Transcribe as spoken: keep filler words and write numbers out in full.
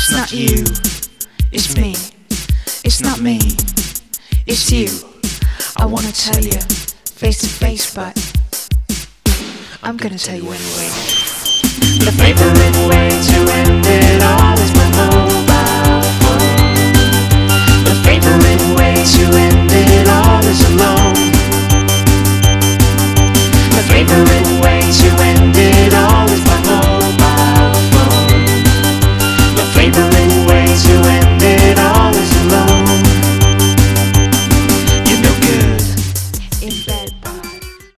It's not you, it's me. It's not me, it's you. I wanna tell you face to face, but I'm gonna tell you anyway. The favorite way to end it all